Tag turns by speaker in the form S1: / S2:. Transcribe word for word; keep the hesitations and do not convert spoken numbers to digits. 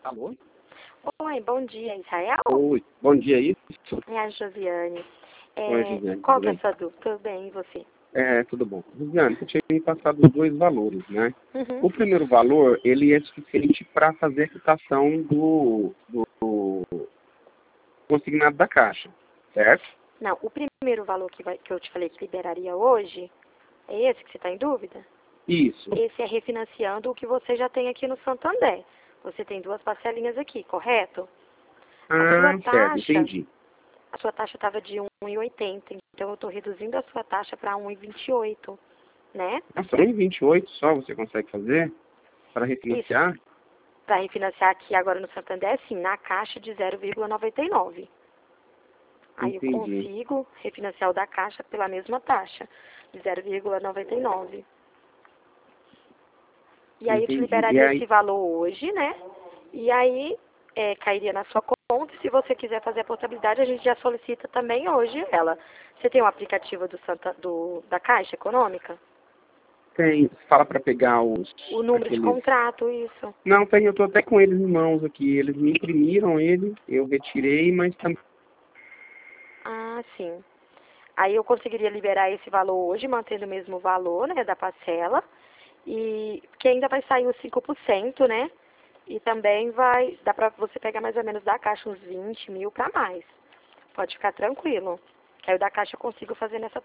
S1: Alô?
S2: Oi, bom dia, Israel.
S1: Oi, bom dia, isso?
S2: É a Josiane. É,
S1: Oi, Josiane,
S2: qual
S1: tudo
S2: que é a
S1: bem?
S2: sua dúvida? Tudo bem, e você?
S1: É, tudo bom. Josiane, você tinha me passado os dois valores, né?
S2: Uhum.
S1: O primeiro valor, ele é suficiente para fazer a quitação do, do, do consignado da Caixa, certo?
S2: Não, o primeiro valor que, vai, que eu te falei que liberaria hoje, é esse que você está em dúvida?
S1: Isso.
S2: Esse é refinanciando o que você já tem aqui no Santander. Você tem duas parcelinhas aqui, correto? A
S1: Ah,
S2: sua
S1: certo,
S2: taxa,
S1: entendi.
S2: a sua taxa estava de um vírgula oitenta, então eu estou reduzindo a sua taxa para um vírgula vinte e oito, né?
S1: Nossa, um e vinte e oito só você consegue fazer para
S2: Isso,
S1: refinanciar?
S2: para refinanciar aqui agora no Santander, sim, na caixa de zero vírgula noventa e nove. Aí eu
S1: Entendi.
S2: consigo refinanciar o da Caixa pela mesma taxa, de zero vírgula noventa e nove. E aí eu te
S1: Entendi. E
S2: liberaria
S1: aí,
S2: esse valor hoje, né? E aí é, cairia na sua conta. Se você quiser fazer a portabilidade, a gente já solicita também hoje ela. Você tem o aplicativo do Santa, do, da Caixa Econômica?
S1: tem, fala para pegar os,
S2: O número de
S1: aqueles...
S2: contrato, isso.
S1: Não, tem, eu tô até com eles em mãos aqui. Eles me imprimiram ele, eu retirei, mas também...
S2: Ah, sim. Aí eu conseguiria liberar esse valor hoje, mantendo o mesmo valor, né, da parcela. E que ainda vai sair os cinco por cento, né? E também vai, dá pra você pegar mais ou menos da Caixa uns vinte mil pra mais. Pode ficar tranquilo. Que aí o da Caixa eu consigo fazer nessa